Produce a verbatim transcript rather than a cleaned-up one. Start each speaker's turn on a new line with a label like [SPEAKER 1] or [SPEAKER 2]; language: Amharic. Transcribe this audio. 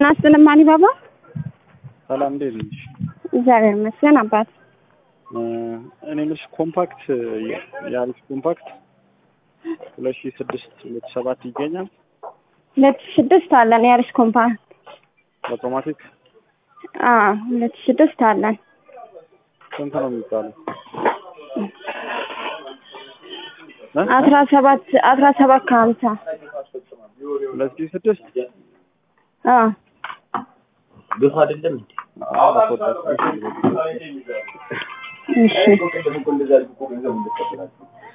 [SPEAKER 1] ናስተን ማኒ ባባ
[SPEAKER 2] ሰላም እንዴት ነሽ?
[SPEAKER 1] እግዚአብሔር ይመስገን አባት።
[SPEAKER 2] እኔ ልጅ ኮምፓክት ያሪስ ኮምፓክት ሁለት ሺህ ስድስት ሁለት ሺህ ሰባት ይገኛል።
[SPEAKER 1] ሁለት ሺህ ስድስት አለን ያሪስ ኮምፓክት
[SPEAKER 2] አውቶማቲክ
[SPEAKER 1] አ ሁለት ሺህ ስድስት አለን።
[SPEAKER 2] ስንት ነው የሚባለው?
[SPEAKER 1] አስራ ሰባት አስራ ሰባት ከሀምሳ
[SPEAKER 2] ሁለት ሺህ ስድስት
[SPEAKER 1] አ
[SPEAKER 3] ግፋ አይደለም እንዴ?
[SPEAKER 1] እሺ